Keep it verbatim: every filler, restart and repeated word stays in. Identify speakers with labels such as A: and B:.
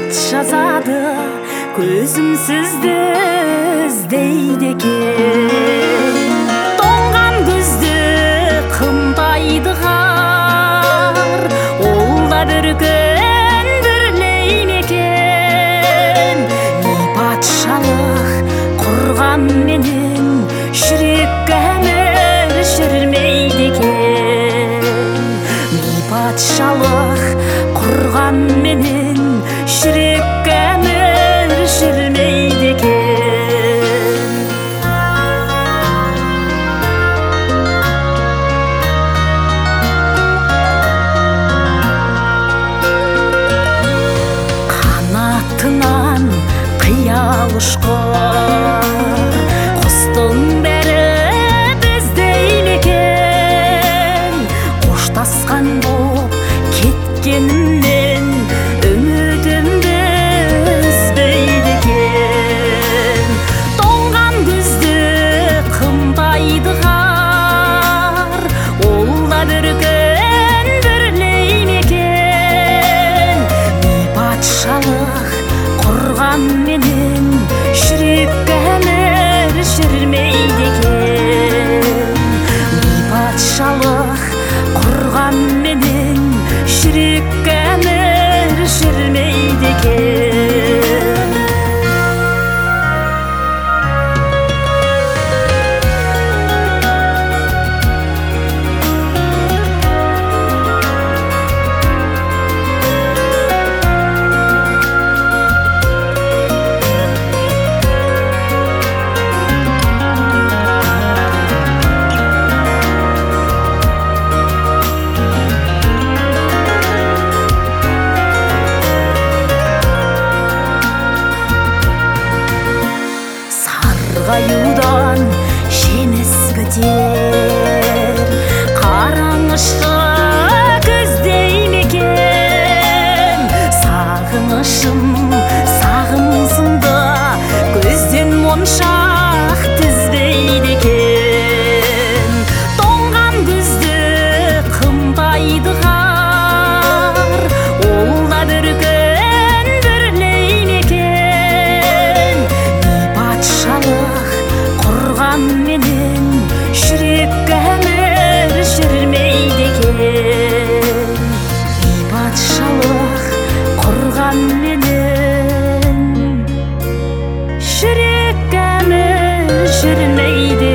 A: жазады, көзім сізді іздейді екен. Тоңған күзді қымтайды қар, ол да бір күн бүрлей ме екен. Ми патшалық құрған менің жүрек әмір жүрмейді екен. Ми патшалық құрған менің жүрек әмір жүрмейді екен. Қанатынан қиял ұшқыр, құстың бәрі біздей ме екен. Қоштасқан боп кеткенімнен үмітімді үзбейді екен. Тоңған күзді қымтайды қар, ол да бір күн бүрлей ме екен. Ми патшалық құрған менің жүрек әмір жүрмейді екен. Ми патшалық құрған менің жүрек әмір жүрмейді екен. Сарғаюдан жеміс бітер, қараңғышы күздей ме екен. Сағынышым сағымсынды, көзден моншақ тізбейді екен. Тоңған күзді қымтайды қар, ол да бір күн бүрлей ме екен. Ми патшалық құрған менің жүрек әмір жүрмейді екен. Ми патшалық құрған менің жүрек әмір жүрмейді